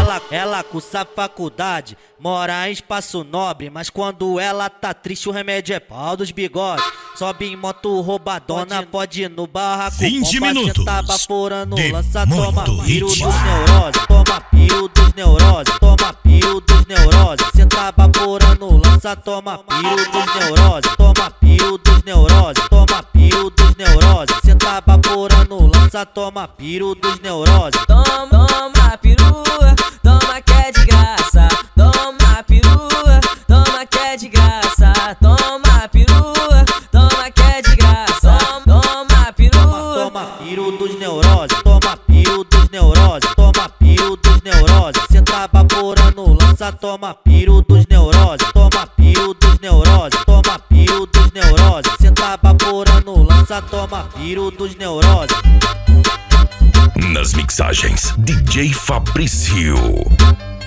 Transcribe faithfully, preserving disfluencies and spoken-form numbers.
Ela, ela cursa faculdade, mora em Espaço Nobre, mas quando ela tá triste o remédio é pau dos bigodes. Sobe em moto roubadona, pode ir no barraco. vinte minutos Tá baforando, de lança, toma muito piro hit. dos neuroses, toma piro dos neuroses, toma piro dos neuroses. Cê tá baforando, lança, toma piro dos neuroses, toma piro dos neuroses, toma piro dos neuroses. Cê tá baforando, lança, toma piro dos neuroses. Toma, toma perua, toma que é de graça. Toma perua, toma que é de graça. Toma perua, toma que é de graça. Toma perua, Toma piro dos neuroses, toma piro dos neuroses, toma piro dos neuroses. Cê tá baforando, lança, toma piro dos neuroses, toma piro dos neuroses, toma piro dos neuroses. Cê tá baforando, lança, toma piro dos neuroses. Nas mixagens, D J Fabrício.